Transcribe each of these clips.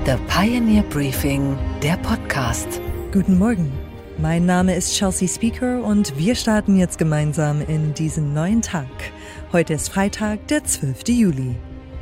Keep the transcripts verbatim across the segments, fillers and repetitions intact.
The Pioneer Briefing, der Podcast. Guten Morgen, mein Name ist Chelsea Speaker und wir starten jetzt gemeinsam in diesen neuen Tag. Heute ist Freitag, der zwölfte Juli.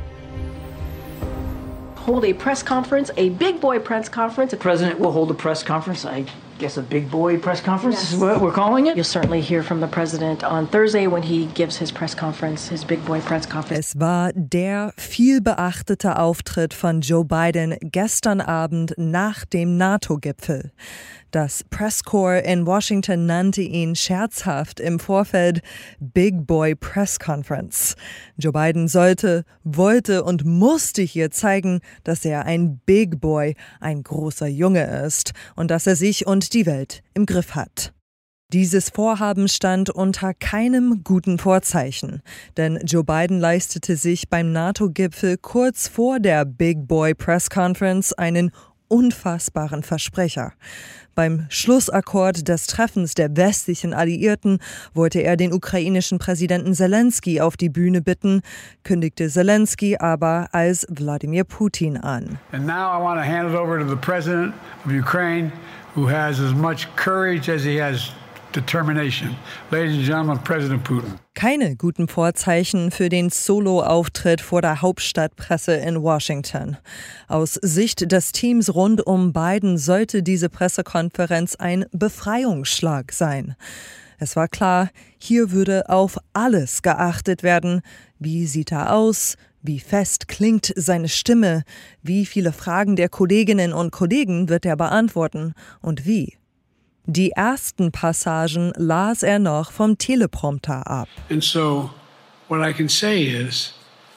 Hold a press conference, a big boy press conference. The president will hold a press conference. I guess a big boy press conference yes. is what we're calling it. You'll certainly hear from the president on Thursday when he gives his press conference, his big boy press conference. Es war der viel beachtete Auftritt von Joe Biden gestern Abend nach dem NATO-Gipfel. Das Presscorps in Washington nannte ihn scherzhaft im Vorfeld Big Boy Press Conference. Joe Biden sollte, wollte und musste hier zeigen, dass er ein Big Boy, ein großer Junge ist und dass er sich und die Welt im Griff hat. Dieses Vorhaben stand unter keinem guten Vorzeichen, denn Joe Biden leistete sich beim NATO-Gipfel kurz vor der Big Boy Press Conference einen unfassbaren Versprecher. Beim Schlussakkord des Treffens der westlichen Alliierten wollte er den ukrainischen Präsidenten Zelensky auf die Bühne bitten, kündigte Zelensky aber als Wladimir Putin an. And now I want to hand it over to the president of Ukraine, who has as much courage as he has determination. Ladies and gentlemen, President Putin. Keine guten Vorzeichen für den Solo-Auftritt vor der Hauptstadtpresse in Washington. Aus Sicht des Teams rund um Biden sollte diese Pressekonferenz ein Befreiungsschlag sein. Es war klar, hier würde auf alles geachtet werden. Wie sieht er aus? Wie fest klingt seine Stimme? Wie viele Fragen der Kolleginnen und Kollegen wird er beantworten? Und wie? Die ersten Passagen las er noch vom Teleprompter ab. And so what I can say is,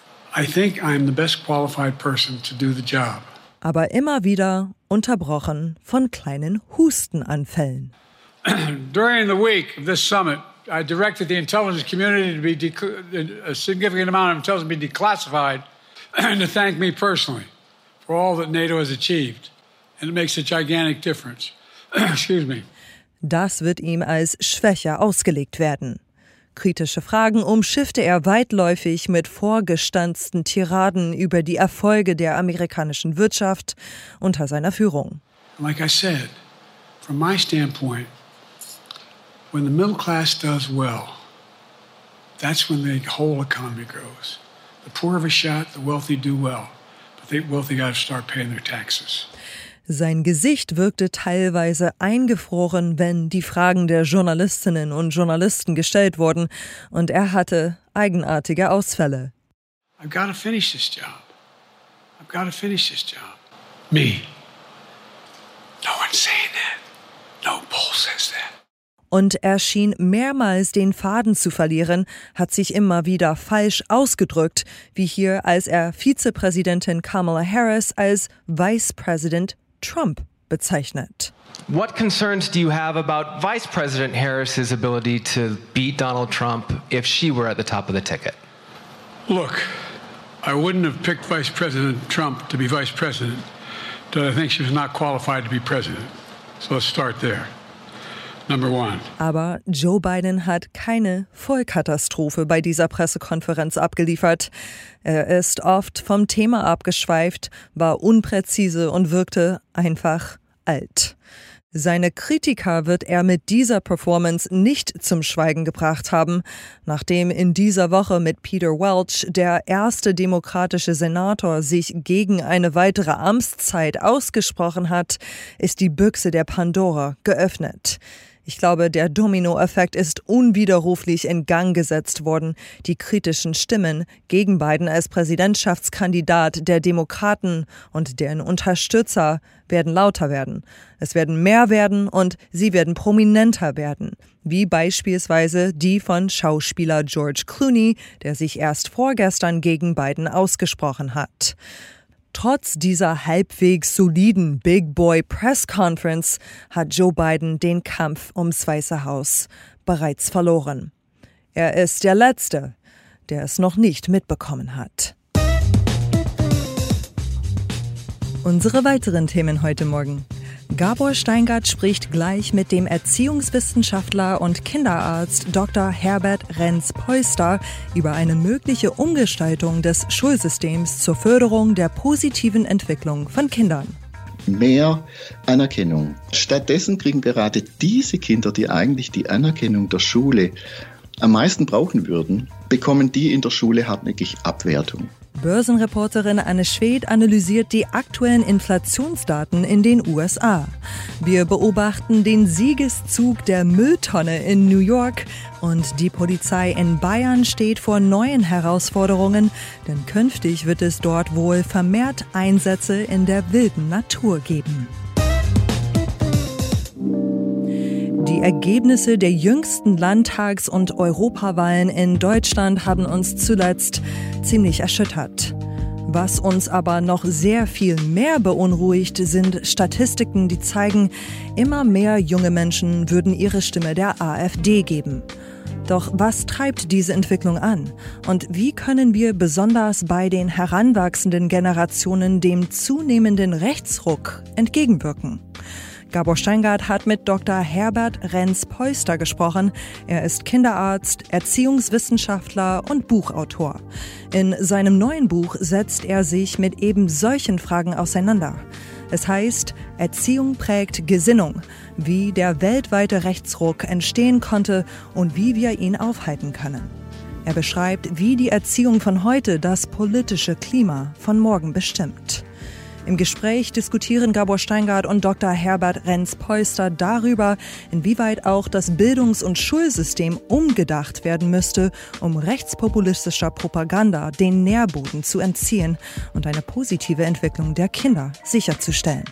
I think I'm the best qualified person to do the job. Aber immer wieder unterbrochen von kleinen Hustenanfällen. During the week of this summit, I directed the intelligence community to be de- a significant amount of intelligence be declassified and to thank me personally for all that NATO has achieved. And it makes a gigantic difference. Excuse me. Das wird ihm als Schwäche ausgelegt werden. Kritische Fragen umschiffte er weitläufig mit vorgestanzten Tiraden über die Erfolge der amerikanischen Wirtschaft unter seiner Führung. Like I said, from my standpoint, when the middle class does well, that's when the whole economy grows. The poor have a shot, the wealthy do well, but the wealthy got to start paying their taxes. Sein Gesicht wirkte teilweise eingefroren, wenn die Fragen der Journalistinnen und Journalisten gestellt wurden, und er hatte eigenartige Ausfälle. I've got to finish this job. I've got to finish this job. Me. No one's saying that. No poll says that. Und er schien mehrmals den Faden zu verlieren, hat sich immer wieder falsch ausgedrückt, wie hier, als er Vizepräsidentin Kamala Harris als Vice President Trump bezeichnet. What concerns do you have about Vice President Harris's ability to beat Donald Trump if she were at the top of the ticket? Look, I wouldn't have picked Vice President Trump to be Vice President, but I think she was not qualified to be President. So let's start there. Number one. Aber Joe Biden hat keine Vollkatastrophe bei dieser Pressekonferenz abgeliefert. Er ist oft vom Thema abgeschweift, war unpräzise und wirkte einfach alt. Seine Kritiker wird er mit dieser Performance nicht zum Schweigen gebracht haben. Nachdem in dieser Woche mit Peter Welch der erste demokratische Senator sich gegen eine weitere Amtszeit ausgesprochen hat, ist die Büchse der Pandora geöffnet. Ich glaube, der Dominoeffekt ist unwiderruflich in Gang gesetzt worden. Die kritischen Stimmen gegen Biden als Präsidentschaftskandidat der Demokraten und deren Unterstützer werden lauter werden. Es werden mehr werden und sie werden prominenter werden. Wie beispielsweise die von Schauspieler George Clooney, der sich erst vorgestern gegen Biden ausgesprochen hat. Trotz dieser halbwegs soliden Big Boy Press Conference hat Joe Biden den Kampf ums Weiße Haus bereits verloren. Er ist der Letzte, der es noch nicht mitbekommen hat. Unsere weiteren Themen heute Morgen. Gabor Steingart spricht gleich mit dem Erziehungswissenschaftler und Kinderarzt Doktor Herbert Renz-Peuster über eine mögliche Umgestaltung des Schulsystems zur Förderung der positiven Entwicklung von Kindern. Mehr Anerkennung. Stattdessen kriegen gerade diese Kinder, die eigentlich die Anerkennung der Schule am meisten brauchen würden, bekommen die in der Schule hartnäckig Abwertung. Börsenreporterin Anne Schwedt analysiert die aktuellen Inflationsdaten in den U S A. Wir beobachten den Siegeszug der Mülltonne in New York und die Polizei in Bayern steht vor neuen Herausforderungen, denn künftig wird es dort wohl vermehrt Einsätze in der wilden Natur geben. Die Ergebnisse der jüngsten Landtags- und Europawahlen in Deutschland haben uns zuletzt ziemlich erschüttert. Was uns aber noch sehr viel mehr beunruhigt, sind Statistiken, die zeigen, immer mehr junge Menschen würden ihre Stimme der AfD geben. Doch was treibt diese Entwicklung an? Und wie können wir besonders bei den heranwachsenden Generationen dem zunehmenden Rechtsruck entgegenwirken? Gabor Steingart hat mit Doktor Herbert Renz-Peuster gesprochen. Er ist Kinderarzt, Erziehungswissenschaftler und Buchautor. In seinem neuen Buch setzt er sich mit eben solchen Fragen auseinander. Es heißt Erziehung prägt Gesinnung, wie der weltweite Rechtsruck entstehen konnte und wie wir ihn aufhalten können. Er beschreibt, wie die Erziehung von heute das politische Klima von morgen bestimmt. Im Gespräch diskutieren Gabor Steingart und Doktor Herbert Renz-Peuster darüber, inwieweit auch das Bildungs- und Schulsystem umgedacht werden müsste, um rechtspopulistischer Propaganda den Nährboden zu entziehen und eine positive Entwicklung der Kinder sicherzustellen.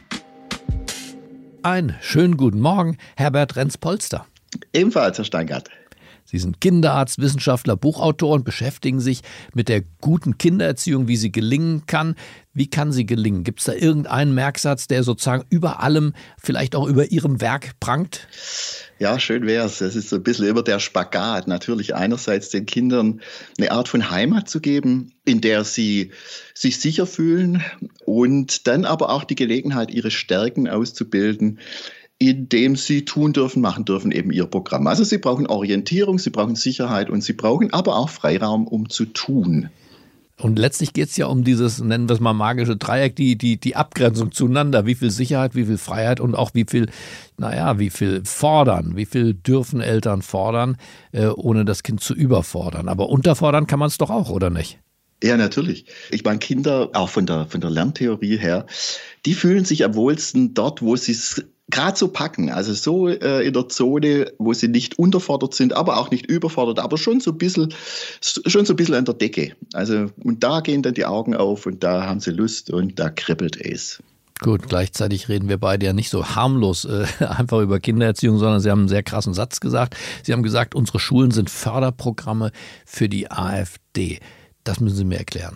Einen schönen guten Morgen, Herbert Renz-Peuster. Ebenfalls, Herr Steingart. Sie sind Kinderarzt, Wissenschaftler, Buchautor und beschäftigen sich mit der guten Kindererziehung, wie sie gelingen kann. Wie kann sie gelingen? Gibt es da irgendeinen Merksatz, der sozusagen über allem, vielleicht auch über Ihrem Werk prangt? Ja, schön wär's. Es ist so ein bisschen immer der Spagat. Natürlich einerseits den Kindern eine Art von Heimat zu geben, in der sie sich sicher fühlen und dann aber auch die Gelegenheit, ihre Stärken auszubilden, indem sie tun dürfen, machen dürfen, eben ihr Programm. Also sie brauchen Orientierung, sie brauchen Sicherheit und sie brauchen aber auch Freiraum, um zu tun. Und letztlich geht es ja um dieses, nennen wir es mal magische Dreieck, die, die, die Abgrenzung zueinander. Wie viel Sicherheit, wie viel Freiheit und auch wie viel, naja, wie viel fordern, wie viel dürfen Eltern fordern, äh, ohne das Kind zu überfordern. Aber unterfordern kann man es doch auch, oder nicht? Ja, natürlich. Ich meine, Kinder, auch von der, von der Lerntheorie her, die fühlen sich am wohlsten dort, wo sie es gerade so packen, also so äh, in der Zone, wo sie nicht unterfordert sind, aber auch nicht überfordert, aber schon so ein bisschen, schon so ein bisschen an der Decke. Also, und da gehen dann die Augen auf und da haben sie Lust und da kribbelt es. Gut, gleichzeitig reden wir beide ja nicht so harmlos äh, einfach über Kindererziehung, sondern Sie haben einen sehr krassen Satz gesagt. Sie haben gesagt, unsere Schulen sind Förderprogramme für die AfD. Das müssen Sie mir erklären.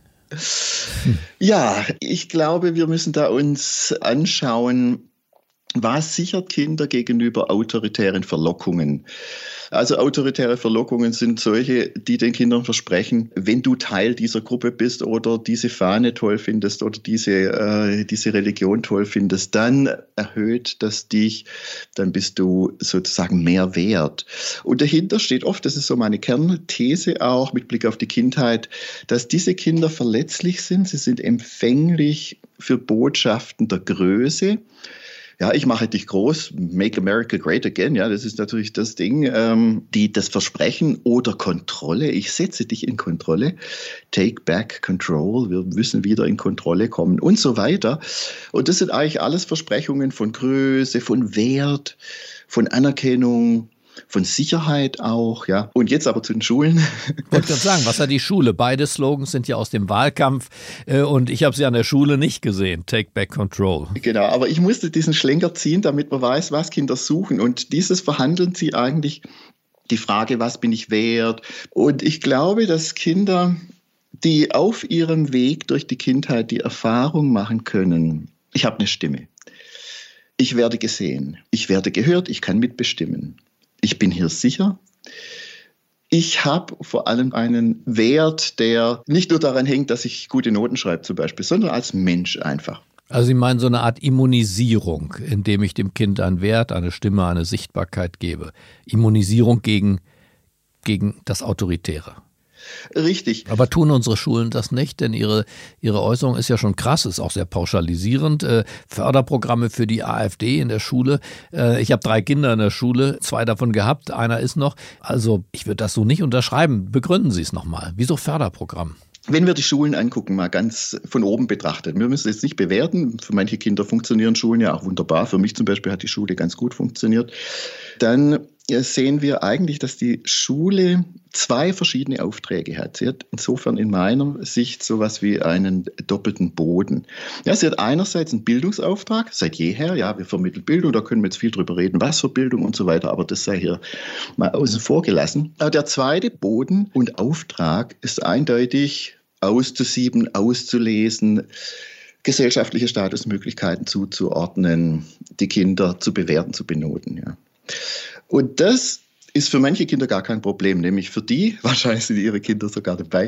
Hm. Ja, ich glaube, wir müssen da uns anschauen, was sichert Kinder gegenüber autoritären Verlockungen? Also autoritäre Verlockungen sind solche, die den Kindern versprechen, wenn du Teil dieser Gruppe bist oder diese Fahne toll findest oder diese, äh, diese Religion toll findest, dann erhöht das dich, dann bist du sozusagen mehr wert. Und dahinter steht oft, das ist so meine Kernthese auch mit Blick auf die Kindheit, dass diese Kinder verletzlich sind, sie sind empfänglich für Botschaften der Größe. Ja, ich mache dich groß, make America great again, ja, das ist natürlich das Ding, ähm, die das Versprechen oder Kontrolle, ich setze dich in Kontrolle, take back control, wir müssen wieder in Kontrolle kommen und so weiter. Und das sind eigentlich alles Versprechungen von Größe, von Wert, von Anerkennung, von Sicherheit auch, ja. Und jetzt aber zu den Schulen. Ich wollte gerade sagen, was hat die Schule? Beide Slogans sind ja aus dem Wahlkampf äh, und ich habe sie an der Schule nicht gesehen. Take back control. Genau, aber ich musste diesen Schlenker ziehen, damit man weiß, was Kinder suchen. Und dieses verhandeln sie eigentlich die Frage, was bin ich wert? Und ich glaube, dass Kinder, die auf ihrem Weg durch die Kindheit die Erfahrung machen können, ich habe eine Stimme. Ich werde gesehen. Ich werde gehört. Ich kann mitbestimmen. Ich bin hier sicher. Ich habe vor allem einen Wert, der nicht nur daran hängt, dass ich gute Noten schreibe zum Beispiel, sondern als Mensch einfach. Also Sie meinen so eine Art Immunisierung, indem ich dem Kind einen Wert, eine Stimme, eine Sichtbarkeit gebe. Immunisierung gegen, gegen das Autoritäre. Richtig. Aber tun unsere Schulen das nicht? Denn ihre, ihre Äußerung ist ja schon krass, ist auch sehr pauschalisierend. Äh, Förderprogramme für die AfD in der Schule. Äh, ich habe drei Kinder in der Schule, zwei davon gehabt, einer ist noch. Also ich würde das so nicht unterschreiben. Begründen Sie es nochmal. Wieso Förderprogramm? Wenn wir die Schulen angucken, mal ganz von oben betrachtet, wir müssen es jetzt nicht bewerten, für manche Kinder funktionieren Schulen ja auch wunderbar, für mich zum Beispiel hat die Schule ganz gut funktioniert, dann sehen wir eigentlich, dass die Schule zwei verschiedene Aufträge hat. Sie hat insofern in meiner Sicht sowas wie einen doppelten Boden. Ja, sie hat einerseits einen Bildungsauftrag, seit jeher, ja, wir vermitteln Bildung, da können wir jetzt viel drüber reden, was für Bildung und so weiter, aber das sei hier mal außen vor gelassen. Aber der zweite Boden und Auftrag ist eindeutig auszusieben, auszulesen, gesellschaftliche Statusmöglichkeiten zuzuordnen, die Kinder zu bewerten, zu benoten, ja. Und das ist für manche Kinder gar kein Problem, nämlich für die, wahrscheinlich sind ihre Kinder sogar dabei,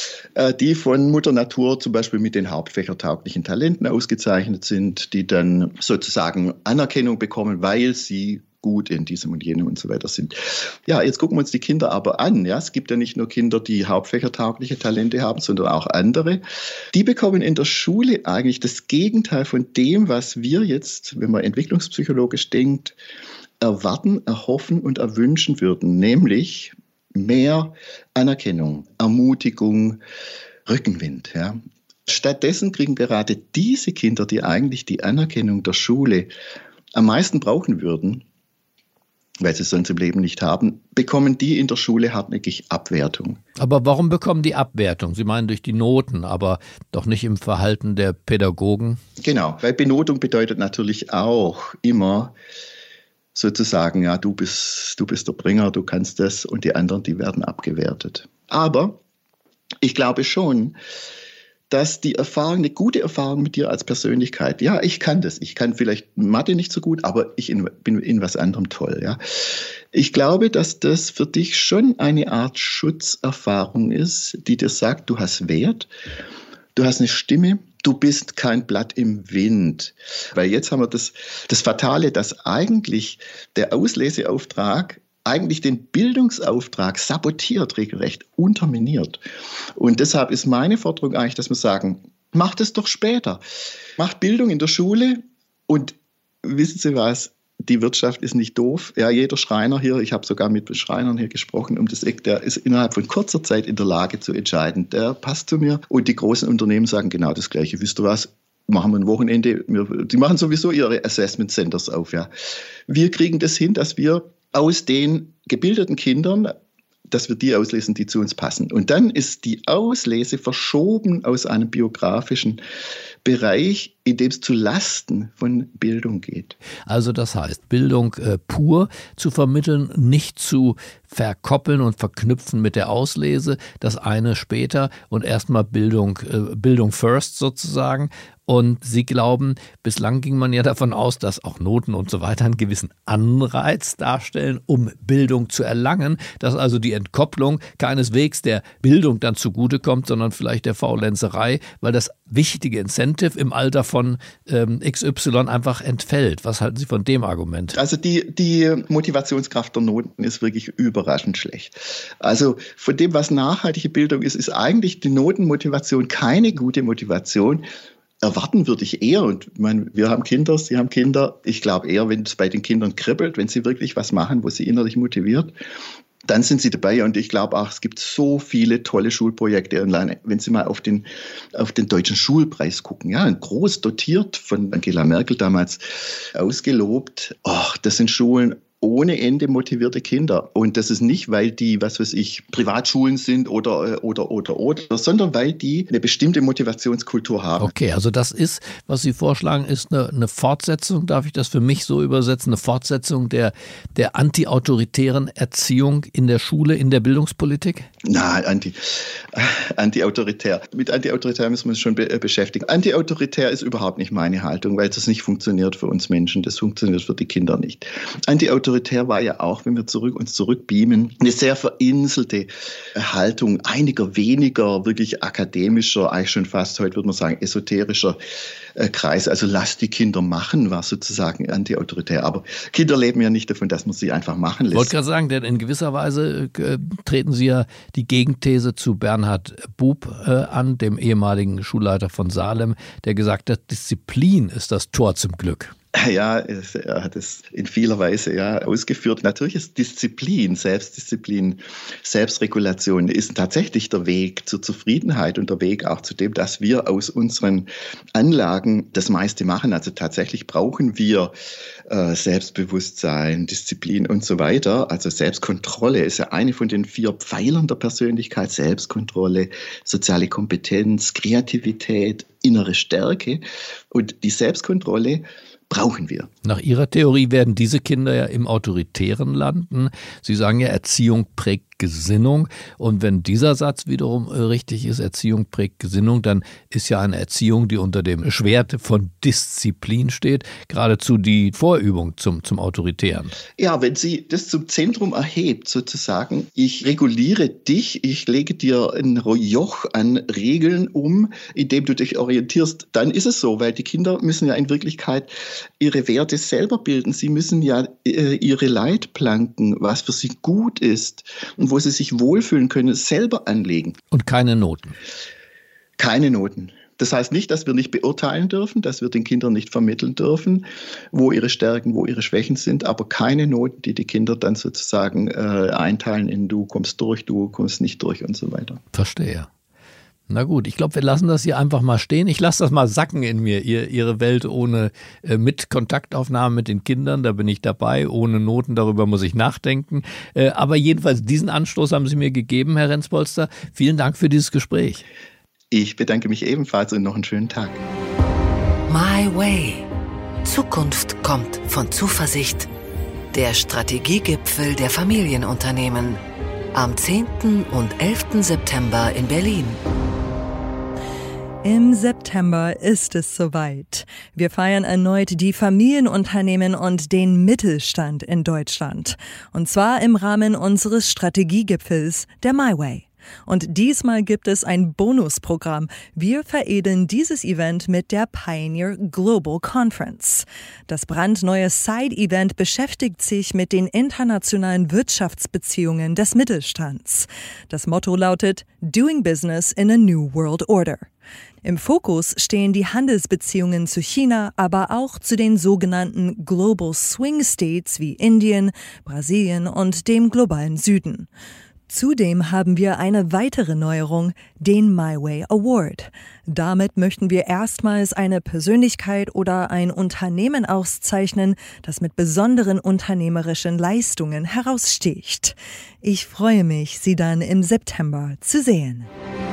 die von Mutter Natur zum Beispiel mit den hauptfächertauglichen Talenten ausgezeichnet sind, die dann sozusagen Anerkennung bekommen, weil sie gut in diesem und jenem und so weiter sind. Ja, jetzt gucken wir uns die Kinder aber an. Ja, es gibt ja nicht nur Kinder, die hauptfächertaugliche Talente haben, sondern auch andere. Die bekommen in der Schule eigentlich das Gegenteil von dem, was wir jetzt, wenn man entwicklungspsychologisch denkt, erwarten, erhoffen und erwünschen würden, nämlich mehr Anerkennung, Ermutigung, Rückenwind. Ja. Stattdessen kriegen gerade diese Kinder, die eigentlich die Anerkennung der Schule am meisten brauchen würden, weil sie es sonst im Leben nicht haben, bekommen die in der Schule hartnäckig Abwertung. Aber warum bekommen die Abwertung? Sie meinen durch die Noten, aber doch nicht im Verhalten der Pädagogen? Genau, weil Benotung bedeutet natürlich auch immer, sozusagen, ja, du bist, du bist der Bringer, du kannst das und die anderen, die werden abgewertet. Aber ich glaube schon, dass die Erfahrung, eine gute Erfahrung mit dir als Persönlichkeit, ja, ich kann das, ich kann vielleicht Mathe nicht so gut, aber ich in, bin in was anderem toll, ja. Ich glaube, dass das für dich schon eine Art Schutzerfahrung ist, die dir sagt, du hast Wert, du hast eine Stimme, du bist kein Blatt im Wind. Weil jetzt haben wir das, das Fatale, dass eigentlich der Ausleseauftrag eigentlich den Bildungsauftrag sabotiert, regelrecht unterminiert. Und deshalb ist meine Forderung eigentlich, dass wir sagen, macht es doch später. Macht Bildung in der Schule und wissen Sie was? Die Wirtschaft ist nicht doof. Ja, jeder Schreiner hier, ich habe sogar mit Schreinern hier gesprochen um das Eck, der ist innerhalb von kurzer Zeit in der Lage zu entscheiden, der passt zu mir. Und die großen Unternehmen sagen genau das Gleiche. Wisst ihr was? Machen wir ein Wochenende. Wir, die machen sowieso ihre Assessment Centers auf. Ja. Wir kriegen das hin, dass wir aus den gebildeten Kindern, dass wir die auslesen, die zu uns passen. Und dann ist die Auslese verschoben aus einem biografischen Bereich, in dem es zu Lasten von Bildung geht. Also das heißt, Bildung äh, pur zu vermitteln, nicht zu verkoppeln und verknüpfen mit der Auslese, das eine später und erstmal Bildung, äh, Bildung first sozusagen. Und Sie glauben, bislang ging man ja davon aus, dass auch Noten und so weiter einen gewissen Anreiz darstellen, um Bildung zu erlangen, dass also die Entkopplung keineswegs der Bildung dann zugutekommt, sondern vielleicht der Faulenzerei, weil das wichtige Incentive im Alter von ähm, X Y einfach entfällt. Was halten Sie von dem Argument? Also die, die Motivationskraft der Noten ist wirklich überraschend schlecht. Also von dem, was nachhaltige Bildung ist, ist eigentlich die Notenmotivation keine gute Motivation. Erwarten würde ich eher, und ich meine, wir haben Kinder, Sie haben Kinder, ich glaube eher, wenn es bei den Kindern kribbelt, wenn sie wirklich was machen, wo sie innerlich motiviert, dann sind sie dabei. Und ich glaube auch, es gibt so viele tolle Schulprojekte online. Wenn Sie mal auf den, auf den Deutschen Schulpreis gucken, ja, groß dotiert von Angela Merkel damals ausgelobt. Oh, das sind Schulen ohne Ende motivierte Kinder. Und das ist nicht, weil die, was weiß ich, Privatschulen sind oder, oder, oder, oder, sondern weil die eine bestimmte Motivationskultur haben. Okay, also das ist, was Sie vorschlagen, ist eine, eine Fortsetzung, darf ich das für mich so übersetzen, eine Fortsetzung der, der antiautoritären Erziehung in der Schule, in der Bildungspolitik? Na, anti, antiautoritär. Mit antiautoritär müssen wir uns schon be- beschäftigen. Antiautoritär ist überhaupt nicht meine Haltung, weil das nicht funktioniert für uns Menschen, das funktioniert für die Kinder nicht. Antiautoritär war ja auch, wenn wir zurück, uns zurückbeamen, eine sehr verinselte Haltung einiger weniger wirklich akademischer, eigentlich schon fast, heute würde man sagen, esoterischer äh, Kreis. Also lass die Kinder machen, war sozusagen antiautoritär. Aber Kinder leben ja nicht davon, dass man sie einfach machen lässt. Ich wollte gerade sagen, denn in gewisser Weise äh, treten Sie ja die Gegenthese zu Bernhard Bub äh, an, dem ehemaligen Schulleiter von Salem, der gesagt hat, Disziplin ist das Tor zum Glück. Ja, er hat es in vieler Weise ja ausgeführt. Natürlich ist Disziplin, Selbstdisziplin, Selbstregulation ist tatsächlich der Weg zur Zufriedenheit und der Weg auch zu dem, dass wir aus unseren Anlagen das meiste machen. Also tatsächlich brauchen wir äh, Selbstbewusstsein, Disziplin und so weiter. Also Selbstkontrolle ist ja eine von den vier Pfeilern der Persönlichkeit. Selbstkontrolle, soziale Kompetenz, Kreativität, innere Stärke. Und die Selbstkontrolle brauchen wir. Nach Ihrer Theorie werden diese Kinder ja im Autoritären landen. Sie sagen ja, Erziehung prägt Gesinnung. Und wenn dieser Satz wiederum richtig ist, Erziehung prägt Gesinnung, dann ist ja eine Erziehung, die unter dem Schwert von Disziplin steht, geradezu die Vorübung zum, zum Autoritären. Ja, wenn sie das zum Zentrum erhebt, sozusagen, ich reguliere dich, ich lege dir ein Joch an Regeln um, indem du dich orientierst, dann ist es so, weil die Kinder müssen ja in Wirklichkeit ihre Werte selber bilden. Sie müssen ja äh, ihre Leitplanken, was für sie gut ist und wo sie sich wohlfühlen können, selber anlegen. Und keine Noten. Keine Noten. Das heißt nicht, dass wir nicht beurteilen dürfen, dass wir den Kindern nicht vermitteln dürfen, wo ihre Stärken, wo ihre Schwächen sind, aber keine Noten, die die Kinder dann sozusagen äh, einteilen in du kommst durch, du kommst nicht durch und so weiter. Verstehe. Na gut, ich glaube, wir lassen das hier einfach mal stehen. Ich lasse das mal sacken in mir, ihr, Ihre Welt ohne, äh, mit Kontaktaufnahmen mit den Kindern, da bin ich dabei, ohne Noten, darüber muss ich nachdenken. Äh, aber jedenfalls diesen Anstoß haben Sie mir gegeben, Herr Renspolster. Vielen Dank für dieses Gespräch. Ich bedanke mich ebenfalls und noch einen schönen Tag. My Way. Zukunft kommt von Zuversicht. Der Strategiegipfel der Familienunternehmen. Am zehnten und elften September in Berlin. Im September ist es soweit. Wir feiern erneut die Familienunternehmen und den Mittelstand in Deutschland. Und zwar im Rahmen unseres Strategiegipfels, der My Way. Und diesmal gibt es ein Bonusprogramm. Wir veredeln dieses Event mit der Pioneer Global Conference. Das brandneue Side-Event beschäftigt sich mit den internationalen Wirtschaftsbeziehungen des Mittelstands. Das Motto lautet Doing Business in a New World Order. Im Fokus stehen die Handelsbeziehungen zu China, aber auch zu den sogenannten Global Swing States wie Indien, Brasilien und dem globalen Süden. Zudem haben wir eine weitere Neuerung, den My Way Award. Damit möchten wir erstmals eine Persönlichkeit oder ein Unternehmen auszeichnen, das mit besonderen unternehmerischen Leistungen heraussticht. Ich freue mich, Sie dann im September zu sehen.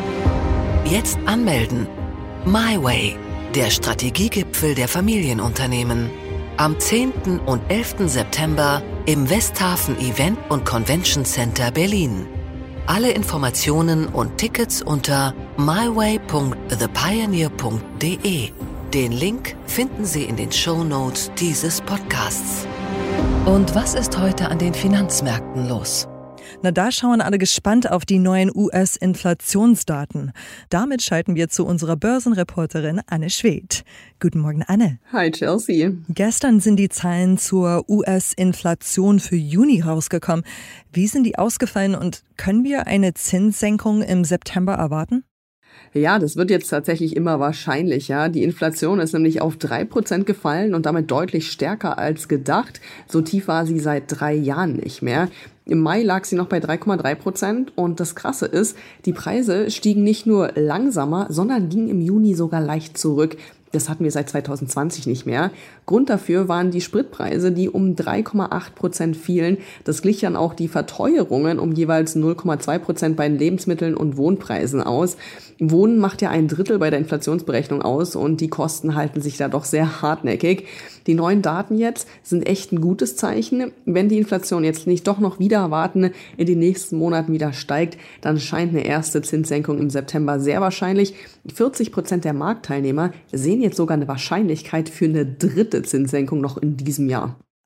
Jetzt anmelden. My Way, der Strategiegipfel der Familienunternehmen. Am zehnten und elften September im Westhafen Event und Convention Center Berlin. Alle Informationen und Tickets unter myway punkt the pioneer punkt de. Den Link finden Sie in den Shownotes dieses Podcasts. Und was ist heute an den Finanzmärkten los? Na, da schauen alle gespannt auf die neuen U S-Inflationsdaten. Damit schalten wir zu unserer Börsenreporterin Anne Schwedt. Guten Morgen, Anne. Hi, Chelsea. Gestern sind die Zahlen zur U S-Inflation für Juni rausgekommen. Wie sind die ausgefallen und können wir eine Zinssenkung im September erwarten? Ja, das wird jetzt tatsächlich immer wahrscheinlicher. Die Inflation ist nämlich auf drei Prozent gefallen und damit deutlich stärker als gedacht. So tief war sie seit drei Jahren nicht mehr. Im Mai lag sie noch bei drei Komma drei Prozent und das Krasse ist, die Preise stiegen nicht nur langsamer, sondern gingen im Juni sogar leicht zurück. Das hatten wir seit zwanzig zwanzig nicht mehr. Grund dafür waren die Spritpreise, die um drei Komma acht Prozent fielen. Das glich dann auch die Verteuerungen um jeweils null Komma zwei Prozent bei den Lebensmitteln und Wohnpreisen aus. Wohnen macht ja ein Drittel bei der Inflationsberechnung aus und die Kosten halten sich da doch sehr hartnäckig. Die neuen Daten jetzt sind echt ein gutes Zeichen. Wenn die Inflation jetzt nicht doch noch wieder erwarten in den nächsten Monaten wieder steigt, dann scheint eine erste Zinssenkung im September sehr wahrscheinlich. vierzig Prozent der Marktteilnehmer sehen jetzt sogar eine Wahrscheinlichkeit für eine dritte Zinssenkung noch in diesem Jahr.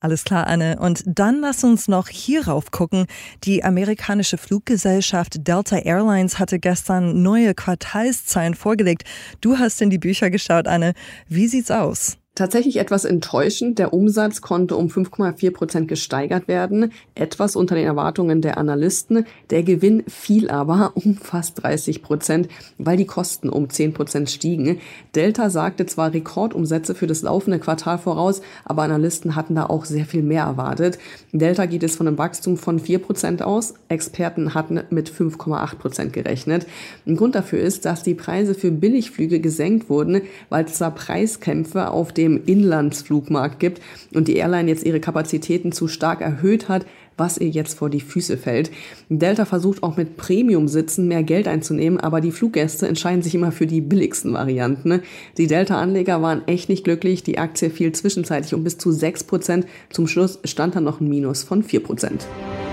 Alles klar, Anne. Und dann lass uns noch hierauf gucken. Die amerikanische Fluggesellschaft Delta Airlines hatte gestern neue Quartalszahlen vorgelegt. Du hast in die Bücher geschaut, Anne. Wie sieht's aus? Tatsächlich etwas enttäuschend. Der Umsatz konnte um fünf Komma vier Prozent gesteigert werden, etwas unter den Erwartungen der Analysten. Der Gewinn fiel aber um fast dreißig Prozent, weil die Kosten um zehn Prozent stiegen. Delta sagte zwar Rekordumsätze für das laufende Quartal voraus, aber Analysten hatten da auch sehr viel mehr erwartet. Delta geht es von einem Wachstum von vier Prozent aus. Experten hatten mit fünf Komma acht Prozent gerechnet. Ein Grund dafür ist, dass die Preise für Billigflüge gesenkt wurden, weil es da Preiskämpfe auf den im Inlandsflugmarkt gibt und die Airline jetzt ihre Kapazitäten zu stark erhöht hat, was ihr jetzt vor die Füße fällt. Delta versucht auch mit Premium-Sitzen mehr Geld einzunehmen, aber die Fluggäste entscheiden sich immer für die billigsten Varianten. Die Delta-Anleger waren echt nicht glücklich. Die Aktie fiel zwischenzeitlich um bis zu sechs Prozent. Zum Schluss stand dann noch ein Minus von vier Prozent.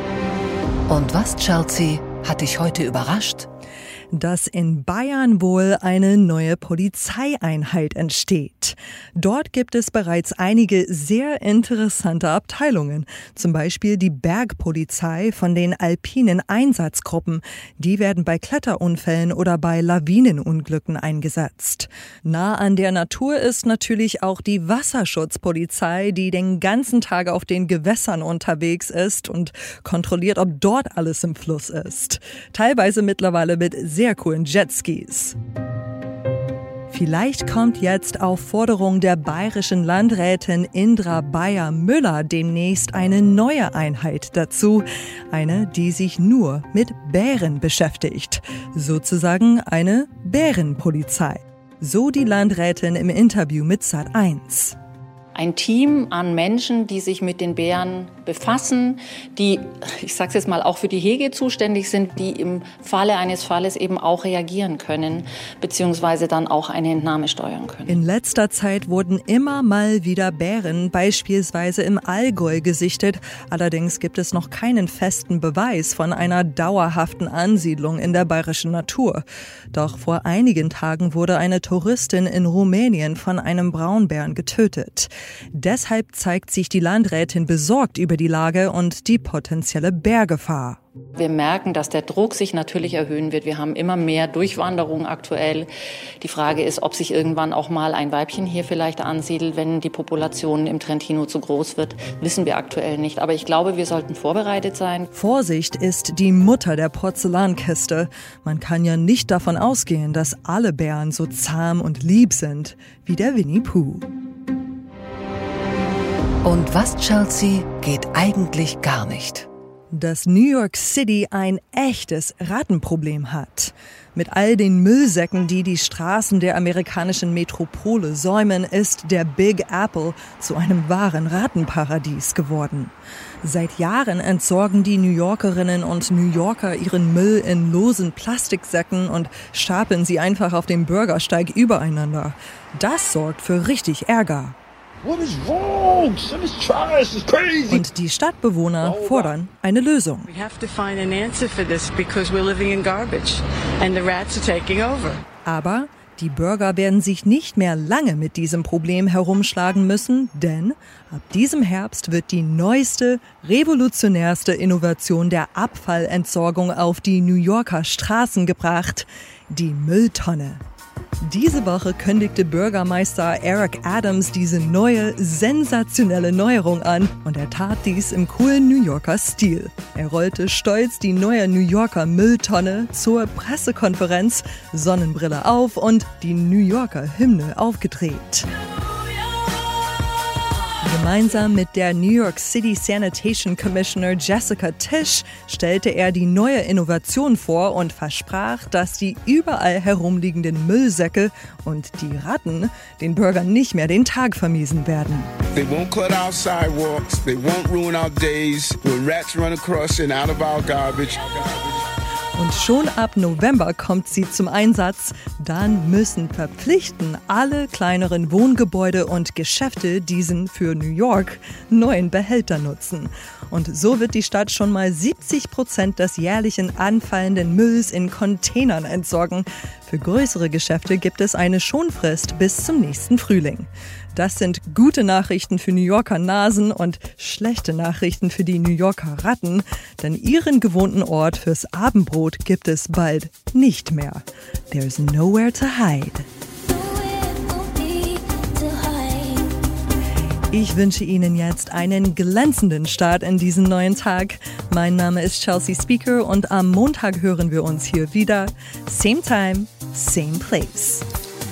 Und was, Chelsea, hat dich heute überrascht? Dass in Bayern wohl eine neue Polizeieinheit entsteht. Dort gibt es bereits einige sehr interessante Abteilungen. Zum Beispiel die Bergpolizei von den alpinen Einsatzgruppen. Die werden bei Kletterunfällen oder bei Lawinenunglücken eingesetzt. Nah an der Natur ist natürlich auch die Wasserschutzpolizei, die den ganzen Tag auf den Gewässern unterwegs ist und kontrolliert, ob dort alles im Fluss ist. Teilweise mittlerweile mit sehr coolen Jetskis. Vielleicht kommt jetzt auf Forderung der bayerischen Landrätin Indra Bayer-Müller demnächst eine neue Einheit dazu. Eine, die sich nur mit Bären beschäftigt. Sozusagen eine Bärenpolizei. So die Landrätin im Interview mit Sat eins. Ein Team an Menschen, die sich mit den Bären befassen, die, ich sage es jetzt mal, auch für die Hege zuständig sind, die im Falle eines Falles eben auch reagieren können, beziehungsweise dann auch eine Entnahme steuern können. In letzter Zeit wurden immer mal wieder Bären, beispielsweise im Allgäu, gesichtet. Allerdings gibt es noch keinen festen Beweis von einer dauerhaften Ansiedlung in der bayerischen Natur. Doch vor einigen Tagen wurde eine Touristin in Rumänien von einem Braunbären getötet. Deshalb zeigt sich die Landrätin besorgt über die Lage und die potenzielle Bärgefahr. Wir merken, dass der Druck sich natürlich erhöhen wird. Wir haben immer mehr Durchwanderung aktuell. Die Frage ist, ob sich irgendwann auch mal ein Weibchen hier vielleicht ansiedelt, wenn die Population im Trentino zu groß wird, wissen wir aktuell nicht. Aber ich glaube, wir sollten vorbereitet sein. Vorsicht ist die Mutter der Porzellankiste. Man kann ja nicht davon ausgehen, dass alle Bären so zahm und lieb sind wie der Winnie Pooh. Und was, Chelsea, geht eigentlich gar nicht? Dass New York City ein echtes Rattenproblem hat. Mit all den Müllsäcken, die die Straßen der amerikanischen Metropole säumen, ist der Big Apple zu einem wahren Rattenparadies geworden. Seit Jahren entsorgen die New Yorkerinnen und New Yorker ihren Müll in losen Plastiksäcken und stapeln sie einfach auf dem Bürgersteig übereinander. Das sorgt für richtig Ärger. What is wrong? Son, it's trash. It's crazy. Und die Stadtbewohner fordern eine Lösung. We have to find an answer for this because we're living in garbage and the rats are taking over. Aber die Bürger werden sich nicht mehr lange mit diesem Problem herumschlagen müssen, denn ab diesem Herbst wird die neueste, revolutionärste Innovation der Abfallentsorgung auf die New Yorker Straßen gebracht: die Mülltonne. Diese Woche kündigte Bürgermeister Eric Adams diese neue, sensationelle Neuerung an und er tat dies im coolen New Yorker Stil. Er rollte stolz die neue New Yorker Mülltonne zur Pressekonferenz, Sonnenbrille auf und die New Yorker Hymne aufgedreht. Gemeinsam mit der New York City Sanitation Commissioner Jessica Tisch stellte er die neue Innovation vor und versprach, dass die überall herumliegenden Müllsäcke und die Ratten den Bürgern nicht mehr den Tag vermiesen werden. They won't cut our sidewalks, they won't ruin our days, when rats run across and out of our garbage. Und schon ab November kommt sie zum Einsatz. Dann müssen verpflichtend alle kleineren Wohngebäude und Geschäfte diesen für New York neuen Behälter nutzen. Und so wird die Stadt schon mal siebzig Prozent des jährlichen anfallenden Mülls in Containern entsorgen. Für größere Geschäfte gibt es eine Schonfrist bis zum nächsten Frühling. Das sind gute Nachrichten für New Yorker Nasen und schlechte Nachrichten für die New Yorker Ratten, denn ihren gewohnten Ort fürs Abendbrot gibt es bald nicht mehr. There's nowhere to hide. Ich wünsche Ihnen jetzt einen glänzenden Start in diesen neuen Tag. Mein Name ist Chelsea Speaker und am Montag hören wir uns hier wieder. Same time, same place.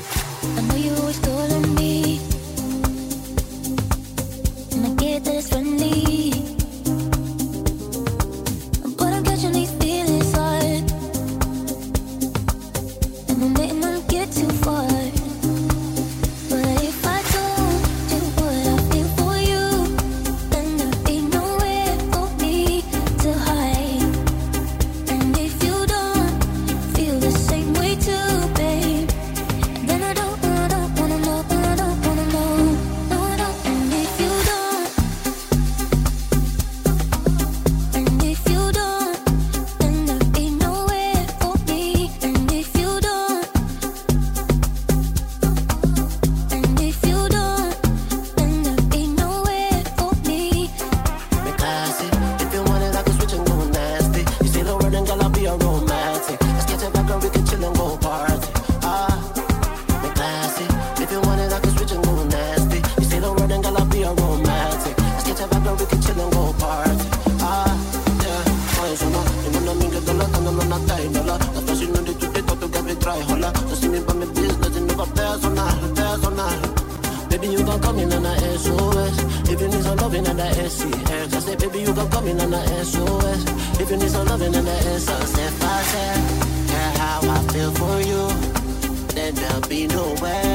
Baby, you gon' come in on the S O S. If you need some loving on the S C X, I said, baby, you gon' come in on the S O S. If you need some loving on the S S F, I said, care how I feel for you, then there'll be nowhere.